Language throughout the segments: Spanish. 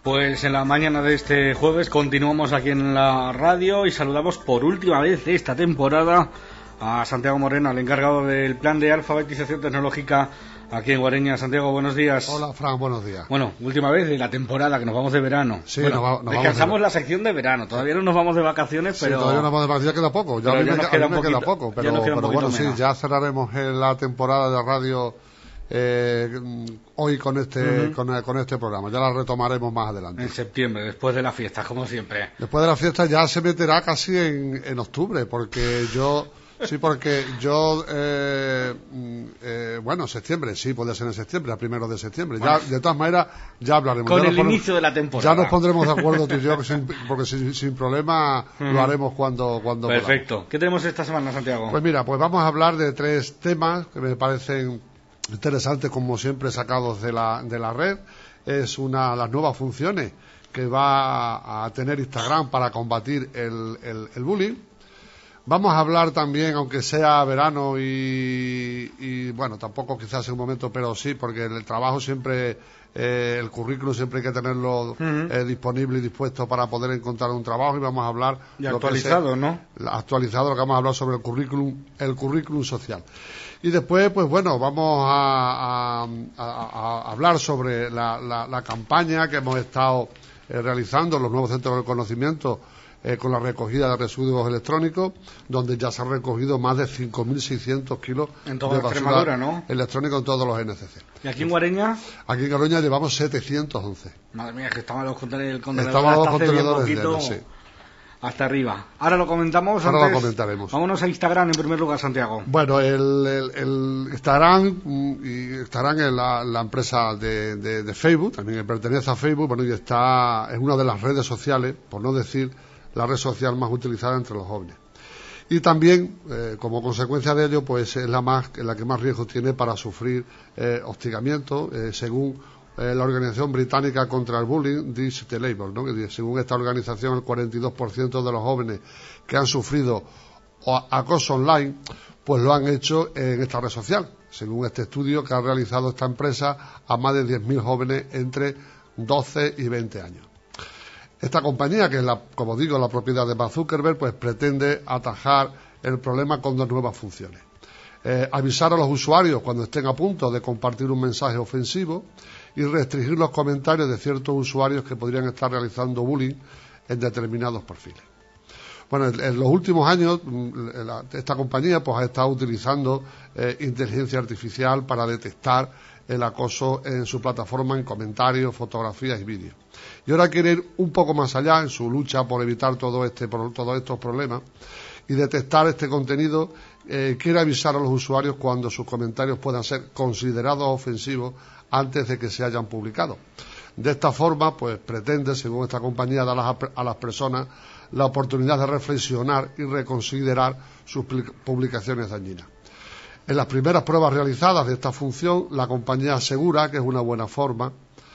Pues en la mañana de este jueves continuamos aquí en la radio y saludamos por última vez de esta temporada a Santiago Moreno, el encargado del plan de alfabetización tecnológica aquí en Guareña. Santiago, buenos días. Hola, Fran, buenos días. Bueno, última vez de la temporada, que nos vamos de verano. Sí, bueno, nos descansamos la sección de verano, todavía no nos vamos de vacaciones, sí, pero... todavía no nos vamos de vacaciones, ya queda poco, ya a mí me queda poco, pero bueno, sí, ya cerraremos la temporada de radio hoy con este programa, ya la retomaremos más adelante. En septiembre, después de las fiestas, como siempre. Después de las fiestas ya se meterá casi en octubre, porque yo... bueno, septiembre, sí, puede ser en septiembre, a primeros de septiembre. Bueno, ya, de todas maneras, ya hablaremos. Con el inicio de la temporada. Ya nos pondremos de acuerdo tú y yo, porque sin problema lo haremos cuando Perfecto. podamos. ¿Qué tenemos esta semana, Santiago? Pues mira, pues vamos a hablar de 3 temas que me parecen interesantes, como siempre, sacados de la red. Es las nuevas funciones que va a tener Instagram para combatir el bullying. Vamos a hablar también, aunque sea verano y bueno, tampoco quizás en un momento, pero sí, porque el trabajo siempre, el currículum siempre hay que tenerlo disponible y dispuesto para poder encontrar un trabajo, y vamos a hablar... Y actualizado, ¿no? Actualizado, lo que vamos a hablar sobre el currículum social. Y después, pues bueno, vamos a hablar sobre la campaña que hemos estado realizando en los nuevos centros del conocimiento, con la recogida de residuos electrónicos, donde ya se han recogido más de 5.600 kilos en toda de basura Extremadura, ¿no? Electrónica en todos los NCC. ¿Y aquí en Guareña? Aquí en Guareña llevamos 711. Madre mía, que estaban los contenedores sí. Hasta arriba. Ahora lo comentamos. Ahora lo comentaremos. Vámonos a Instagram en primer lugar, Santiago. Bueno, el Instagram en la empresa de Facebook, también pertenece a Facebook, bueno, y es una de las redes sociales, por no decir la red social más utilizada entre los jóvenes. Y también, como consecuencia de ello, pues es la que más riesgo tiene para sufrir hostigamiento, según la organización británica contra el bullying, the Label, ¿no? Que según esta organización, el 42% de los jóvenes que han sufrido acoso online, pues lo han hecho en esta red social, según este estudio que ha realizado esta empresa a más de 10.000 jóvenes entre 12 y 20 años. Esta compañía, que es como digo, la propiedad de Mark Zuckerberg, pues pretende atajar el problema con 2 nuevas funciones. Avisar a los usuarios cuando estén a punto de compartir un mensaje ofensivo y restringir los comentarios de ciertos usuarios que podrían estar realizando bullying en determinados perfiles. Bueno, en los últimos años esta compañía pues ha estado utilizando inteligencia artificial para detectar el acoso en su plataforma, en comentarios, fotografías y vídeos. Y ahora quiere ir un poco más allá en su lucha por evitar todos estos problemas y detectar este contenido. Quiere avisar a los usuarios cuando sus comentarios puedan ser considerados ofensivos antes de que se hayan publicado. De esta forma, pues pretende, según esta compañía, dar a las personas la oportunidad de reflexionar y reconsiderar sus publicaciones dañinas. En las primeras pruebas realizadas de esta función, la compañía asegura que es una buena forma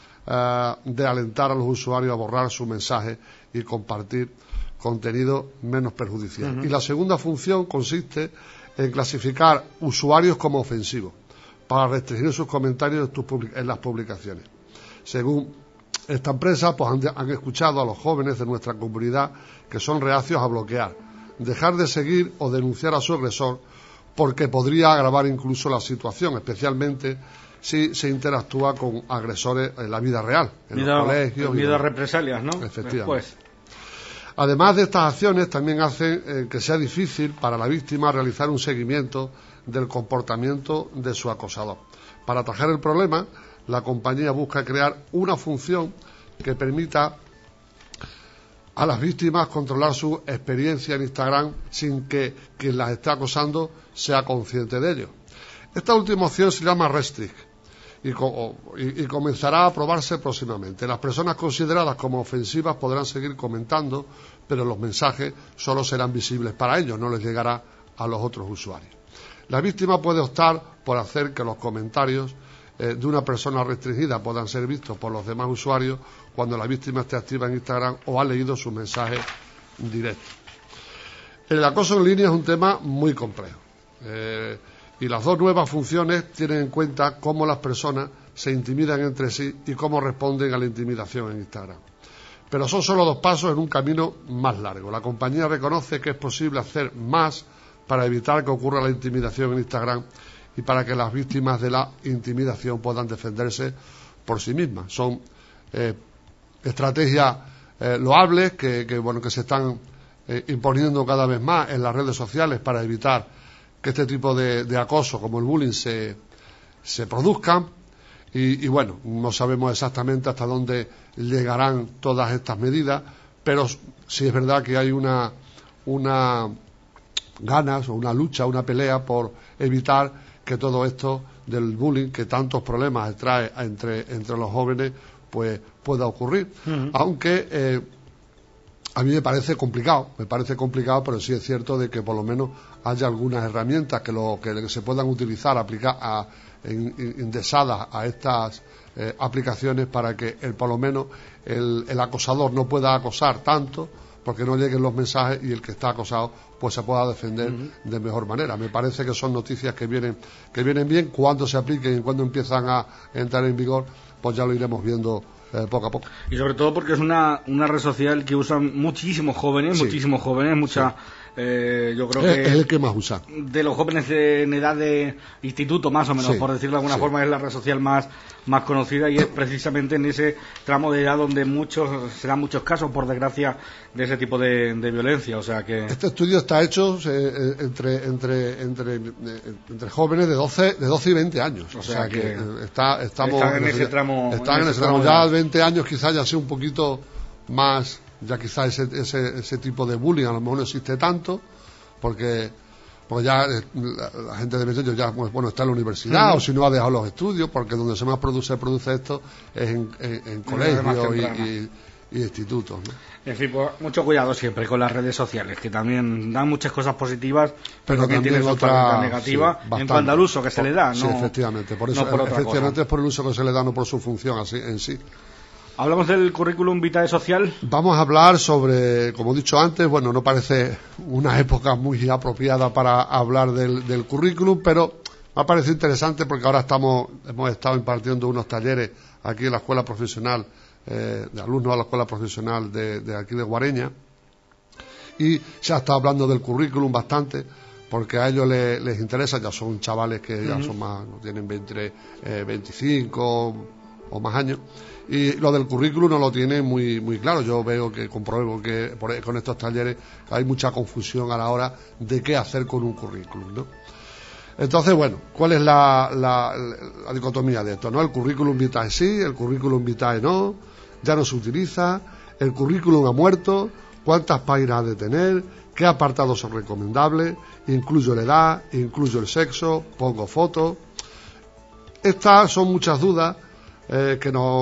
de alentar a los usuarios a borrar su mensaje y compartir contenido menos perjudicial. Y la segunda función consiste en clasificar usuarios como ofensivos para restringir sus comentarios en las publicaciones. Según esta empresa, pues han escuchado a los jóvenes de nuestra comunidad que son reacios a bloquear, dejar de seguir o denunciar a su agresor, porque podría agravar incluso la situación, especialmente si se interactúa con agresores en la vida real, en los colegios. Miedo a represalias, ¿no? Efectivamente. Después. Además de estas acciones, también hacen que sea difícil para la víctima realizar un seguimiento del comportamiento de su acosador. Para atajar el problema, la compañía busca crear una función que permita a las víctimas controlar su experiencia en Instagram sin que quien las esté acosando sea consciente de ello. Esta última opción se llama Restrict y comenzará a aprobarse próximamente. Las personas consideradas como ofensivas podrán seguir comentando, pero los mensajes solo serán visibles para ellos, no les llegará a los otros usuarios. La víctima puede optar por hacer que los comentarios de una persona restringida puedan ser vistos por los demás usuarios cuando la víctima esté activa en Instagram o ha leído sus mensajes directos. El acoso en línea es un tema muy complejo y las 2 nuevas funciones tienen en cuenta cómo las personas se intimidan entre sí y cómo responden a la intimidación en Instagram. Pero son solo 2 pasos en un camino más largo. La compañía reconoce que es posible hacer más para evitar que ocurra la intimidación en Instagram y para que las víctimas de la intimidación puedan defenderse por sí mismas. Son estrategias loables que se están imponiendo cada vez más en las redes sociales para evitar que este tipo de acoso como el bullying se produzcan. Y bueno, no sabemos exactamente hasta dónde llegarán todas estas medidas, pero sí es verdad que hay una ganas o una lucha, una pelea por evitar que todo esto del bullying, que tantos problemas trae entre los jóvenes, pues pueda ocurrir. Aunque a mí me parece complicado, pero sí es cierto de que por lo menos haya algunas herramientas que se puedan utilizar, aplicar indexadas a estas aplicaciones para que por lo menos el acosador no pueda acosar tanto, porque no lleguen los mensajes y el que está acosado pues se pueda defender de mejor manera. Me parece que son noticias que vienen bien. Cuando se apliquen y cuando empiezan a entrar en vigor, pues ya lo iremos viendo poco a poco. Y sobre todo porque es una red social que usan muchísimos jóvenes, Sí. Yo creo que Es el que más usa. de los jóvenes en edad de instituto, más o menos, Sí, por decirlo de alguna sí. forma, es la red social más conocida, y es precisamente en ese tramo de edad donde se dan muchos casos, por desgracia, de ese tipo de violencia. O sea que Este estudio está hecho entre jóvenes de 12 y 20 años. O sea que estamos están en ese tramo. Están en ese tramo. de Ya edad. a 20 años quizás ya sea un poquito más, ya quizás ese tipo de bullying a lo mejor no existe tanto, porque ya la gente de 20 años ya está en la universidad, o si no ha dejado los estudios, porque donde se más produce esto es en colegios y institutos, ¿no? En fin, pues mucho cuidado siempre con las redes sociales, que también dan muchas cosas positivas, pero también tienen su parte negativa en cuanto al uso que se le da. Sí, no, efectivamente. Por eso, no por otra efectivamente cosa. es por el uso que se le da, no por su función así en sí. Hablamos del currículum vitae social. Vamos a hablar sobre, como he dicho antes, no parece una época muy apropiada para hablar del currículum, pero me ha parecido interesante porque ahora hemos estado impartiendo unos talleres aquí en la escuela profesional, de alumnos a la escuela profesional de aquí de Guareña, y se ha estado hablando del currículum bastante, porque a ellos les interesa. Ya son chavales que ya son más, tienen 25 o más años, y lo del currículum no lo tienen muy claro. Yo compruebo que con estos talleres hay mucha confusión a la hora de qué hacer con un currículum, ¿no? Entonces, ¿cuál es la dicotomía de esto, ¿no? El currículum vitae sí, el currículum vitae no, ya no se utiliza, el currículum ha muerto, cuántas páginas ha de tener, qué apartados son recomendables, incluyo la edad, incluyo el sexo, pongo fotos. Estas son muchas dudas a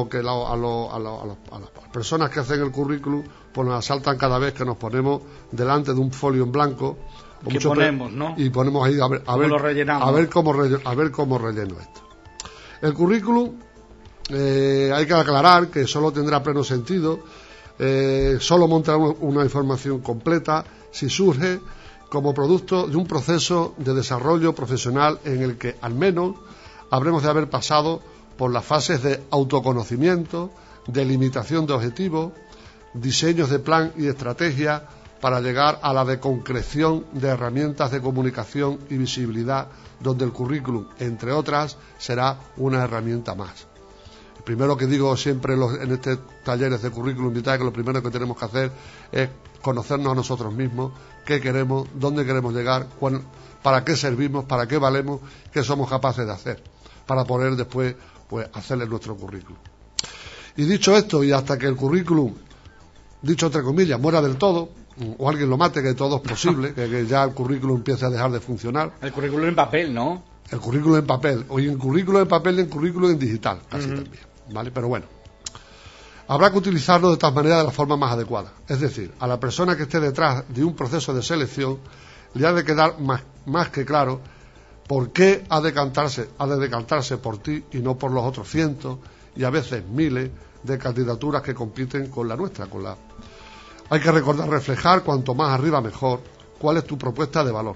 las personas que hacen el currículum pues nos asaltan cada vez que nos ponemos delante de un folio en blanco y ponemos ahí a ver cómo relleno esto. El currículum, hay que aclarar que solo tendrá pleno sentido, solo montar una información completa si surge como producto de un proceso de desarrollo profesional en el que al menos habremos de haber pasado por las fases de autoconocimiento, delimitación de objetivos, diseños de plan y estrategia para llegar a la de concreción de herramientas de comunicación y visibilidad, donde el currículum, entre otras, será una herramienta más. El primero que digo siempre en estos talleres de currículum vitae, que lo primero que tenemos que hacer es conocernos a nosotros mismos, qué queremos, dónde queremos llegar, para qué servimos, para qué valemos, qué somos capaces de hacer, para poder después hacerle nuestro currículum. Y dicho esto, y hasta que el currículum, dicho entre comillas, muera del todo, o alguien lo mate, que todo es posible, que ya el currículum empiece a dejar de funcionar. El currículum en papel, ¿no? El currículum en papel, o en currículum en papel y en currículum en digital, casi también, ¿vale? Pero habrá que utilizarlo de tal manera de la forma más adecuada. Es decir, a la persona que esté detrás de un proceso de selección le ha de quedar más que claro por qué ha de decantarse por ti y no por los otros cientos y a veces miles de candidaturas que compiten con la nuestra. Hay que reflejar cuanto más arriba mejor cuál es tu propuesta de valor,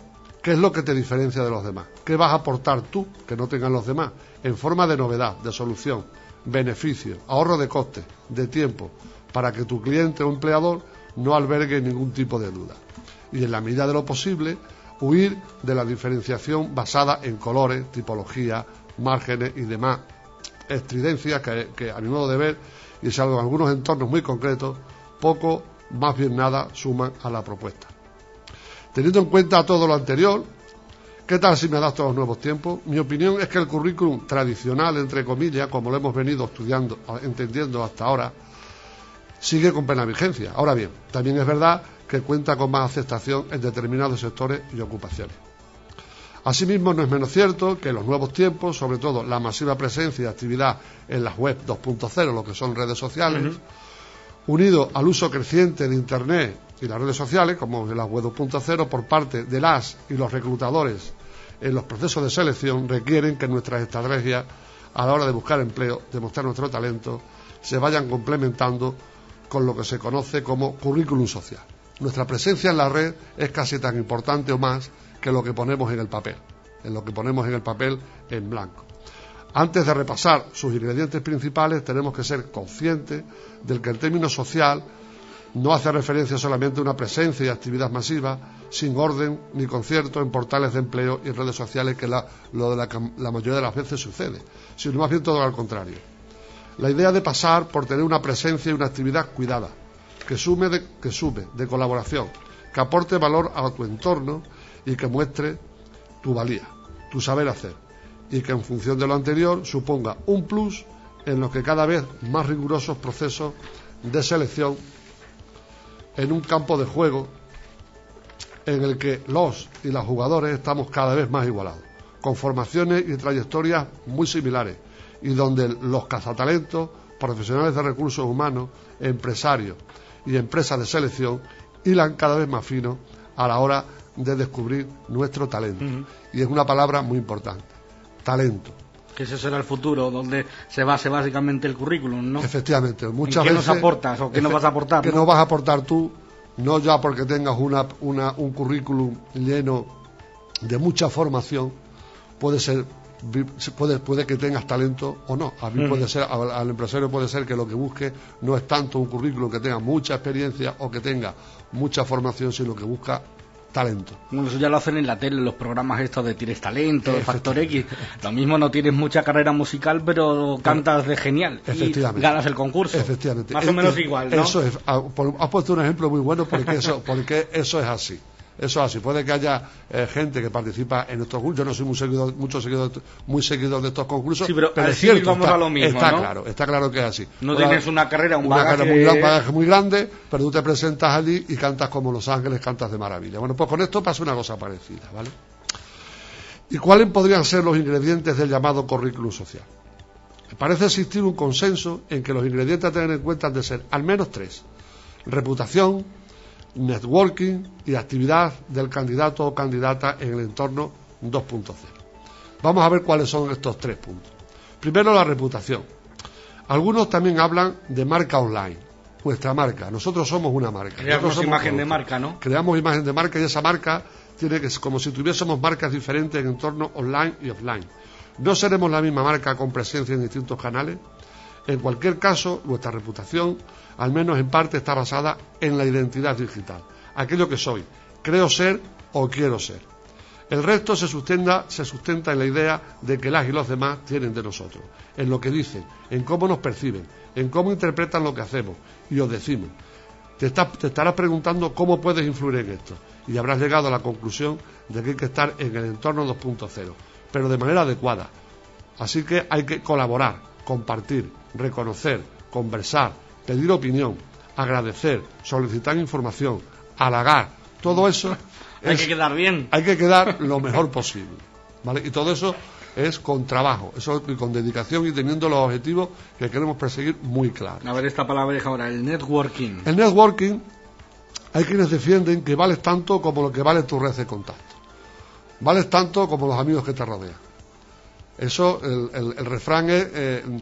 ¿Qué es lo que te diferencia de los demás? ¿Qué vas a aportar tú que no tengan los demás? En forma de novedad, de solución, beneficio, ahorro de costes, de tiempo, para que tu cliente o empleador no albergue ningún tipo de duda. Y en la medida de lo posible, huir de la diferenciación basada en colores, tipología, márgenes y demás estridencias que a mi modo de ver, y salvo en algunos entornos muy concretos, poco, más bien nada, suman a la propuesta. Teniendo en cuenta todo lo anterior, ¿qué tal si me adapto a los nuevos tiempos? Mi opinión es que el currículum tradicional, entre comillas, como lo hemos venido estudiando, entendiendo hasta ahora, sigue con plena vigencia. Ahora bien, también es verdad que cuenta con más aceptación en determinados sectores y ocupaciones. Asimismo, no es menos cierto que en los nuevos tiempos, sobre todo la masiva presencia y actividad en las web 2.0, lo que son redes sociales, unido al uso creciente de Internet y las redes sociales, como en la web 2.0, por parte de las y los reclutadores en los procesos de selección, requieren que nuestras estrategias a la hora de buscar empleo, de mostrar nuestro talento, se vayan complementando con lo que se conoce como currículum social. Nuestra presencia en la red es casi tan importante o más que lo que ponemos en el papel, en blanco. Antes de repasar sus ingredientes principales, tenemos que ser conscientes del que el término social no hace referencia solamente a una presencia y actividad masiva, sin orden ni concierto en portales de empleo y en redes sociales, que la mayoría de las veces sucede, sino más bien todo al contrario. La idea de pasar por tener una presencia y una actividad cuidada, que sume de colaboración, que aporte valor a tu entorno y que muestre tu valía, tu saber hacer, y que en función de lo anterior suponga un plus en los que cada vez más rigurosos procesos de selección en un campo de juego en el que los y las jugadores estamos cada vez más igualados, con formaciones y trayectorias muy similares, y donde los cazatalentos, profesionales de recursos humanos, empresarios y empresas de selección hilan cada vez más fino a la hora de descubrir nuestro talento. Y es una palabra muy importante, talento. Que ese será el futuro, donde se base básicamente el currículum, ¿no? Efectivamente. Muchas ¿Qué veces, nos aportas o qué nos vas a aportar? ¿Qué nos vas a aportar tú? No ya porque tengas un currículum lleno de mucha formación, puede que tengas talento o no. A mí puede ser, al empresario puede ser que lo que busque no es tanto un currículum que tenga mucha experiencia o que tenga mucha formación, sino que busca talento. Bueno, eso ya lo hacen en la tele, los programas estos de Tienes Talento, de Factor X. Lo mismo, no tienes mucha carrera musical, pero cantas de genial y ganas el concurso. Efectivamente. Más o menos igual, ¿no? Eso es. Has puesto un ejemplo muy bueno porque eso es así. Eso es así. Puede que haya gente que participa en estos concursos. Yo no soy muy seguidor de estos concursos. Sí, pero es cierto, vamos a lo mismo, está claro que es así. No tienes una carrera, un bagaje muy grande, pero tú te presentas allí y cantas como Los Ángeles, cantas de maravilla. Bueno, pues con esto pasa una cosa parecida, ¿vale? ¿Y cuáles podrían ser los ingredientes del llamado currículum social? Parece existir un consenso en que los ingredientes a tener en cuenta han de ser al menos 3: reputación, networking y actividad del candidato o candidata en el entorno 2.0. Vamos a ver cuáles son estos 3 puntos. Primero, la reputación. Algunos también hablan de marca online. Nuestra marca. Nosotros somos una marca. Creamos imagen de marca, ¿no? Creamos imagen de marca y esa marca tiene que ser como si tuviésemos marcas diferentes en entornos online y offline. ¿No seremos la misma marca con presencia en distintos canales? En cualquier caso, nuestra reputación, al menos en parte, está basada en la identidad digital, aquello que soy, creo ser o quiero ser. El resto se sustenta en la idea de que las y los demás tienen de nosotros, en lo que dicen, en cómo nos perciben, en cómo interpretan lo que hacemos y os decimos. Te estarás preguntando cómo puedes influir en esto y habrás llegado a la conclusión de que hay que estar en el entorno 2.0, pero de manera adecuada. Así que hay que colaborar, compartir, reconocer, conversar, pedir opinión, agradecer, solicitar información, halagar, todo eso hay que quedar bien. Hay que quedar lo mejor posible, ¿vale? Y todo eso es con trabajo, eso y con dedicación y teniendo los objetivos que queremos perseguir muy claros. A ver esta palabra ahora, el networking. El networking, hay quienes defienden que vales tanto como lo que vale tu red de contacto. Vales tanto como los amigos que te rodean. Eso, el refrán es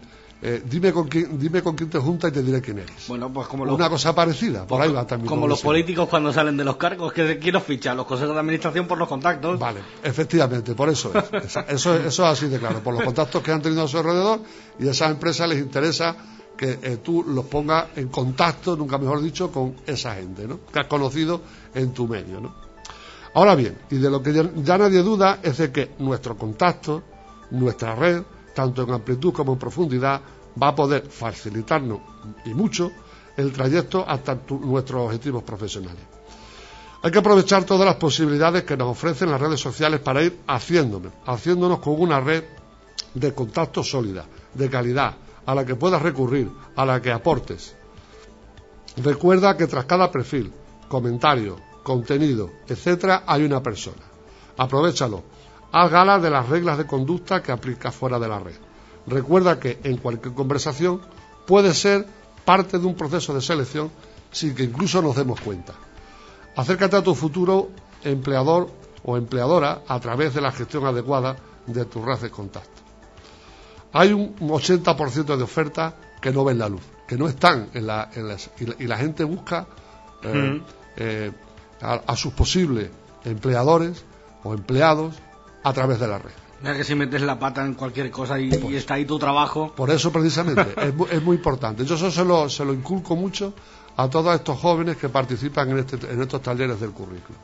dime con quién te juntas y te diré quién eres. Bueno, pues como una cosa parecida, por ahí va también. Como los políticos cuando salen de los cargos, que quién los ficha, los consejos de administración por los contactos. Vale, efectivamente, por eso es. Eso es así de claro, por los contactos que han tenido a su alrededor, y a esas empresas les interesa que tú los pongas en contacto, nunca mejor dicho, con esa gente, ¿no?, que has conocido en tu medio, ¿no? Ahora bien, y de lo que ya nadie duda es de que nuestro contacto, nuestra red, tanto en amplitud como en profundidad, va a poder facilitarnos y mucho el trayecto hasta nuestros objetivos profesionales. Hay que aprovechar todas las posibilidades que nos ofrecen las redes sociales para ir haciéndonos con una red de contactos sólida, de calidad, a la que puedas recurrir, a la que aportes. Recuerda que tras cada perfil, comentario, contenido, etcétera, hay una persona. Aprovéchalo. Haz gala de las reglas de conducta que aplicas fuera de la red. Recuerda que en cualquier conversación puede ser parte de un proceso de selección sin que incluso nos demos cuenta. Acércate a tu futuro empleador o empleadora a través de la gestión adecuada de tu red de contacto. Hay un 80% de ofertas que no ven la luz, que no están y la gente busca a sus posibles empleadores o empleados a través de la red. Mira que si metes la pata en cualquier cosa y está ahí tu trabajo. Por eso precisamente es muy importante. Yo eso se lo inculco mucho a todos estos jóvenes que participan en estos talleres del currículum.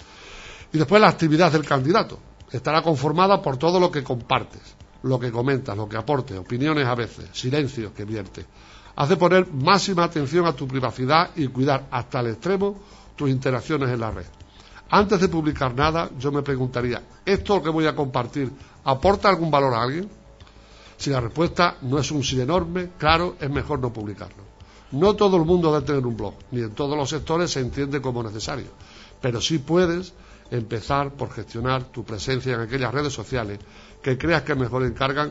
Y después la actividad del candidato estará conformada por todo lo que compartes, lo que comentas, lo que aportes, opiniones a veces, silencios que viertes. Hace poner máxima atención a tu privacidad y cuidar hasta el extremo tus interacciones en la red. Antes de publicar nada, yo me preguntaría, ¿esto que voy a compartir aporta algún valor a alguien? Si la respuesta no es un sí enorme, claro, es mejor no publicarlo. No todo el mundo debe tener un blog, ni en todos los sectores se entiende como necesario, pero sí puedes empezar por gestionar tu presencia en aquellas redes sociales que creas que mejor encajan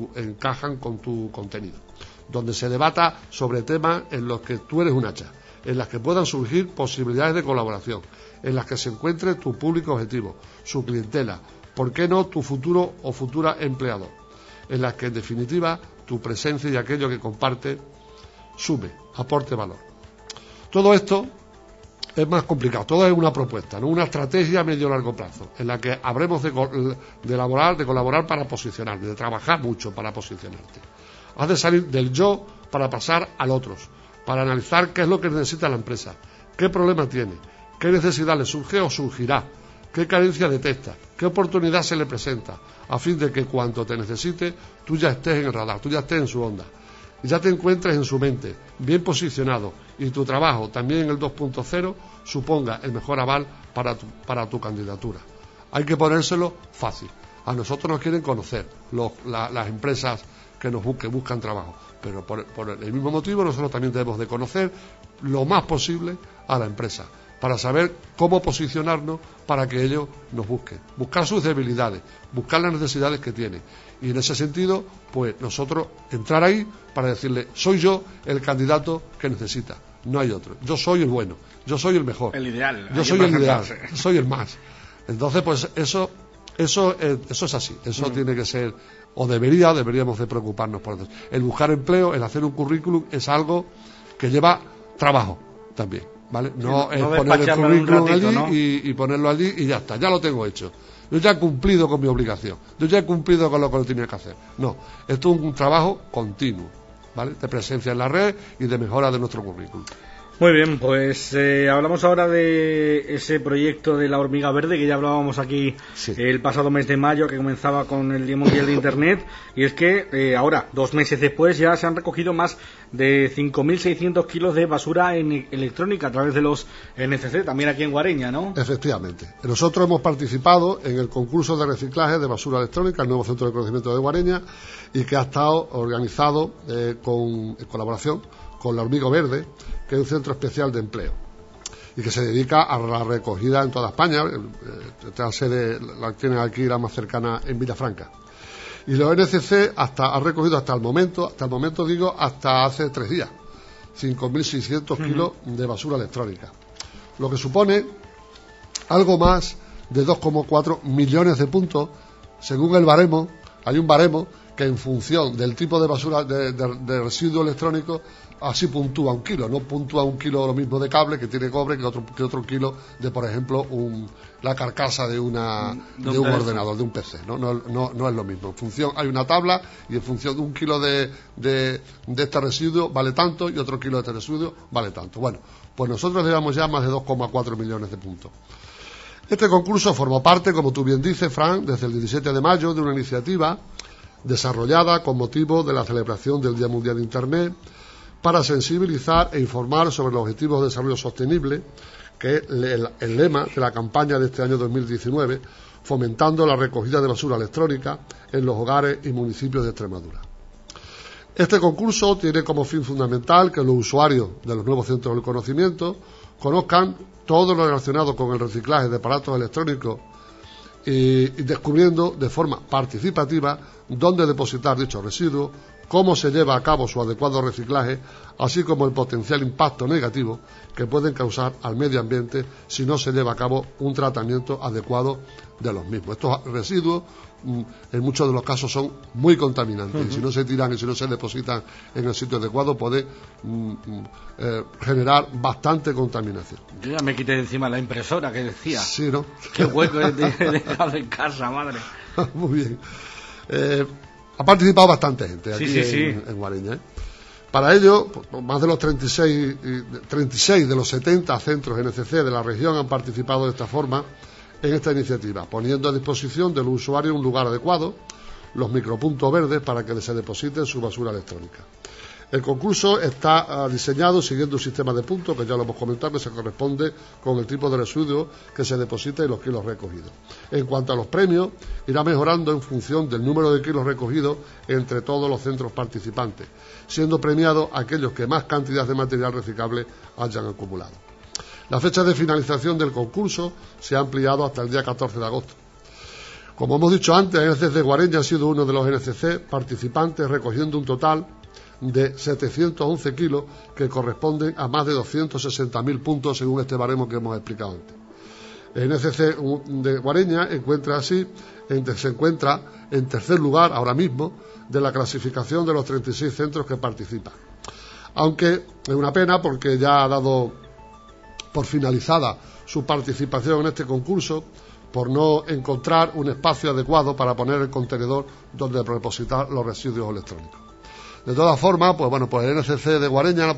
con tu contenido, donde se debata sobre temas en los que tú eres un hacha, en las que puedan surgir posibilidades de colaboración, en las que se encuentre tu público objetivo, su clientela, ¿por qué no tu futuro o futura empleador?, en las que en definitiva tu presencia y aquello que comparte sume, aporte valor. Todo esto es más complicado, todo es una propuesta, ¿no?, una estrategia a medio y largo plazo, en la que habremos de colaborar para posicionarte, de trabajar mucho para posicionarte. Has de salir del yo para pasar al otros, para analizar qué es lo que necesita la empresa, qué problema tiene, qué necesidad le surge o surgirá, qué carencia detecta, qué oportunidad se le presenta, a fin de que cuando te necesite tú ya estés en el radar, tú ya estés en su onda, ya te encuentres en su mente, bien posicionado, y tu trabajo, también en el 2.0, suponga el mejor aval para tu candidatura. Hay que ponérselo fácil. A nosotros nos quieren conocer las empresas que buscan trabajo, pero por el mismo motivo nosotros también debemos de conocer lo más posible a la empresa, para saber cómo posicionarnos para que ellos nos busquen, buscar sus debilidades, buscar las necesidades que tienen, y en ese sentido pues nosotros entrar ahí para decirle, soy yo el candidato que necesita, no hay otro, yo soy el bueno, yo soy el mejor, el ideal, yo soy el ideal, soy el más. Entonces pues eso es así, eso tiene que ser, o deberíamos de preocuparnos por eso. El buscar empleo, el hacer un currículum es algo que lleva trabajo también, ¿vale? No es poner el currículum allí, ¿no?, y ponerlo allí y ya está, ya lo tengo hecho. Yo ya he cumplido con mi obligación, yo ya he cumplido con lo que tenía que hacer. No, esto es un trabajo continuo, ¿vale?, de presencia en la red y de mejora de nuestro currículum. Muy bien, pues hablamos ahora de ese proyecto de la hormiga verde que ya hablábamos aquí el pasado mes de mayo, que comenzaba con el Día Mundial de Internet, y es que ahora, 2 meses después, ya se han recogido más de 5.600 kilos de basura electrónica a través de los NCC, también aquí en Guareña, ¿no? Efectivamente. Nosotros hemos participado en el concurso de reciclaje de basura electrónica, el nuevo Centro de Conocimiento de Guareña, y que ha estado organizado en colaboración con la Hormiga Verde, que es un centro especial de empleo y que se dedica a la recogida en toda España. La sede la tienen aquí, la más cercana, en Villafranca. Y los NCC ha recogido hasta el momento digo, hasta hace 3 días, 5.600 kilos de basura electrónica, lo que supone algo más de 2,4 millones de puntos, según el baremo. Hay un baremo que en función del tipo de basura, de residuo electrónico, así puntúa un kilo. No puntúa un kilo lo mismo de cable que tiene cobre que otro kilo de, por ejemplo, la carcasa de un ordenador, de un PC. No es lo mismo. En función, hay una tabla y en función de un kilo de este residuo vale tanto y otro kilo de este residuo vale tanto. Bueno, pues nosotros llevamos ya más de 2,4 millones de puntos. Este concurso formó parte, como tú bien dices, Fran, desde el 17 de mayo de una iniciativa desarrollada con motivo de la celebración del Día Mundial de Internet para sensibilizar e informar sobre los objetivos de desarrollo sostenible, que es el lema de la campaña de este año 2019, fomentando la recogida de basura electrónica en los hogares y municipios de Extremadura. Este concurso tiene como fin fundamental que los usuarios de los nuevos centros del conocimiento conozcan todo lo relacionado con el reciclaje de aparatos electrónicos y descubriendo de forma participativa dónde depositar dichos residuos, cómo se lleva a cabo su adecuado reciclaje, así como el potencial impacto negativo que pueden causar al medio ambiente si no se lleva a cabo un tratamiento adecuado de los mismos. Estos residuos en muchos de los casos son muy contaminantes y si no se tiran y si no se depositan en el sitio adecuado puede generar bastante contaminación. Yo ya me quité de encima la impresora que decía. Sí, ¿no? Qué hueco he dejado en casa, madre. Muy bien. Ha participado bastante gente aquí sí. En Guareña. Para ello, más de los 36 de los 70 centros NCC de la región han participado de esta forma en esta iniciativa, poniendo a disposición de los usuarios un lugar adecuado, los micropuntos verdes para que se depositen su basura electrónica. El concurso está diseñado siguiendo un sistema de puntos que ya lo hemos comentado, que se corresponde con el tipo de residuo que se deposita y los kilos recogidos. En cuanto a los premios, irá mejorando en función del número de kilos recogidos entre todos los centros participantes, siendo premiados aquellos que más cantidad de material reciclable hayan acumulado. La fecha de finalización del concurso se ha ampliado hasta el día 14 de agosto. Como hemos dicho antes, el NCC de Guareña ha sido uno de los NCC participantes recogiendo un total de 711 kilos que corresponden a más de 260.000 puntos según este baremo que hemos explicado antes. El NCC de Guareña se encuentra en tercer lugar ahora mismo de la clasificación de los 36 centros que participan. Aunque es una pena porque ya ha dado por finalizada su participación en este concurso por no encontrar un espacio adecuado para poner el contenedor donde depositar los residuos electrónicos. De todas formas, pues el NCC de Guareña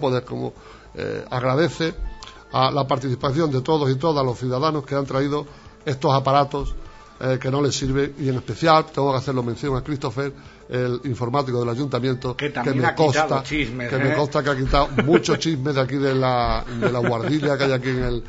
agradece a la participación de todos y todas los ciudadanos que han traído estos aparatos que no les sirven, y en especial tengo que hacerlo mención a Christopher, el informático del ayuntamiento, que me consta que ha quitado muchos chismes de aquí de la guardilla que hay aquí en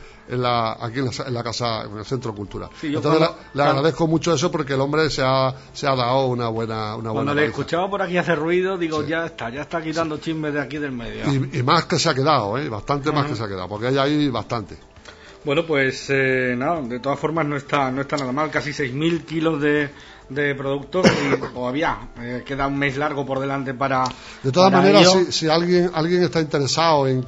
la casa, en el centro cultural. Sí, entonces le agradezco mucho eso porque el hombre se ha dado una buena cuando le escuchaba por aquí hacer ruido, digo, sí, ya está quitando chismes de aquí del medio. Y más que se ha quedado, bastante más que se ha quedado, porque hay ahí bastante. Bueno, pues nada, de todas formas no está nada mal, casi 6.000 kilos de productos y todavía queda un mes largo por delante para... De todas maneras, si alguien está interesado en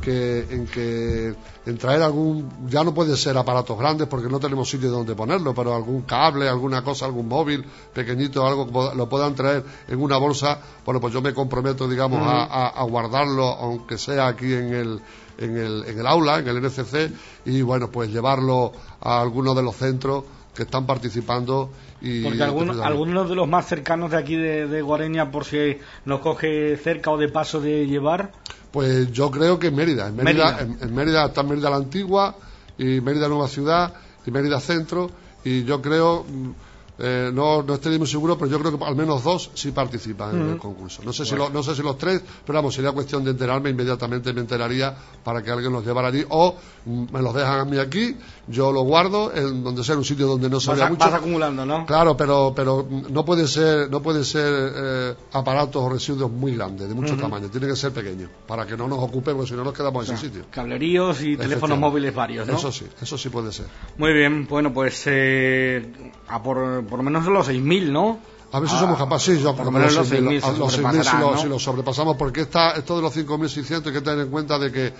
traer algún... Ya no puede ser aparatos grandes porque no tenemos sitio donde ponerlo, pero algún cable, alguna cosa, algún móvil pequeñito, algo que lo puedan traer en una bolsa, bueno, pues yo me comprometo, digamos, a guardarlo, aunque sea aquí en el aula, en el NCC, y bueno, pues llevarlo a algunos de los centros que están participando. Porque algunos de los más cercanos de aquí de Guareña, por si nos coge cerca o de paso de llevar. Pues yo creo que en Mérida. En Mérida está Mérida la Antigua, y Mérida Nueva Ciudad, y Mérida Centro, y yo creo... no estoy muy seguro, pero yo creo que al menos 2 sí participan en el concurso. No sé si los 3, pero vamos, sería cuestión de enterarme, inmediatamente me enteraría para que alguien los llevara allí, o me los dejan a mí aquí, yo los guardo en donde sea, un sitio donde no se vea mucho. Vas acumulando, ¿no? Claro, pero no puede ser aparatos o residuos muy grandes, de mucho tamaño, tiene que ser pequeños, para que no nos ocupen, porque si no nos quedamos en ese sitio. Cableríos y teléfonos móviles varios, ¿no? Eso sí puede ser. Muy bien, bueno, pues por lo menos los 6.000, ¿no? A ver si somos capaces, sí, yo por lo menos los 6.000 si lo sobrepasamos, porque esto de los 5.600 hay que tener en cuenta de que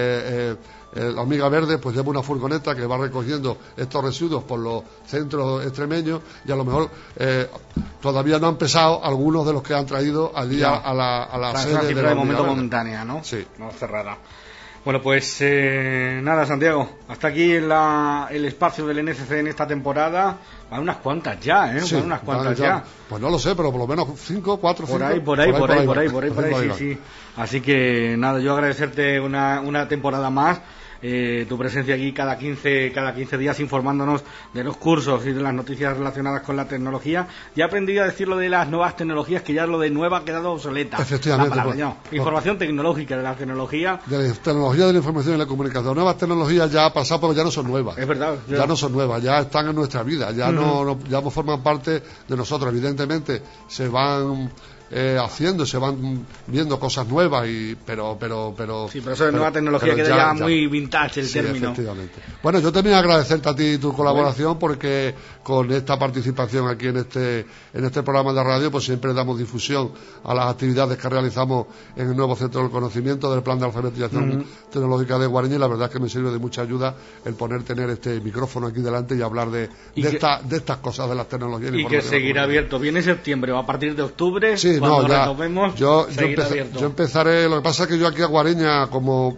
la Hormiga Verde pues lleva una furgoneta que va recogiendo estos residuos por los centros extremeños, y a lo mejor todavía no han pesado algunos de los que han traído allí a la sede de momento momentánea, ¿no? Sí. No cerrada. Bueno, pues nada, Santiago, hasta aquí el espacio del NCC en esta temporada. Van unas cuantas ya, ¿eh? Sí, van unas cuantas ya. Pues no lo sé, pero por lo menos 5, 4, 5. Por ahí, sí. Así que nada, yo agradecerte una temporada más. Tu presencia aquí cada 15 días informándonos de los cursos y de las noticias relacionadas con la tecnología. Ya he aprendido a decir lo de las nuevas tecnologías, que ya lo de nueva ha quedado obsoleta. Efectivamente. Información tecnológica de la tecnología. De la tecnología de la información y la comunicación. Nuevas tecnologías ya han pasado, pero ya no son nuevas. Es verdad. Ya no son nuevas, ya están en nuestra vida, ya ya no forman parte de nosotros. Evidentemente se van haciendo, se van viendo cosas nuevas, pero sí, pero eso de nueva tecnología queda ya muy vintage el término. Efectivamente. Bueno, yo también agradecerte a ti tu colaboración, porque con esta participación aquí en este programa de radio, pues siempre damos difusión a las actividades que realizamos en el nuevo Centro del Conocimiento del Plan de Alfabetización Tecnológica de Guareña, y la verdad es que me sirve de mucha ayuda el tener este micrófono aquí delante y hablar de estas cosas, de las tecnologías. Y que seguirá abierto. Viene septiembre o a partir de octubre. Sí, cuando retomemos, yo empezaré. Lo que pasa es que yo aquí a Guareña, como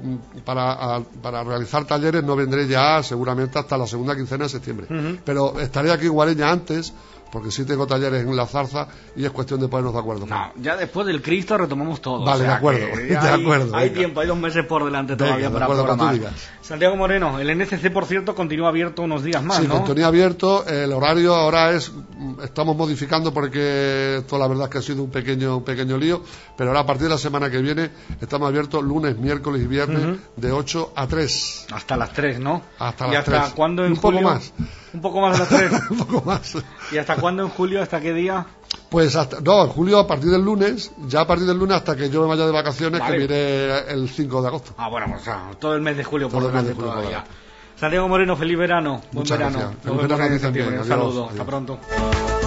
para realizar talleres, no vendré ya seguramente hasta la segunda quincena de septiembre. Pero estaré aquí en Guareña antes, porque sí tengo talleres en La Zarza y es cuestión de ponernos de acuerdo. No, ya después del Cristo retomamos todo. Vale, de acuerdo. Hay tiempo, hay 2 meses por delante todavía para programar. Santiago Moreno, el NCC, por cierto, continúa abierto unos días más, ¿no? Sí, continúa abierto. El horario ahora estamos modificando, porque esto la verdad es que ha sido un pequeño lío, pero ahora a partir de la semana que viene estamos abiertos lunes, miércoles y viernes de 8 a 3. Hasta las 3, ¿no? Hasta las 3. ¿Hasta cuándo en julio? Un poco más de las 3. Un poco más. ¿Y hasta cuándo en julio? ¿Hasta qué día? Pues en julio a partir del lunes, hasta que yo me vaya de vacaciones, vale. Que viene el 5 de agosto. Bueno, pues todo el mes de julio por delante todavía. Santiago Moreno, feliz verano. Buen verano. Nos vemos en septiembre. Un saludo. Hasta pronto.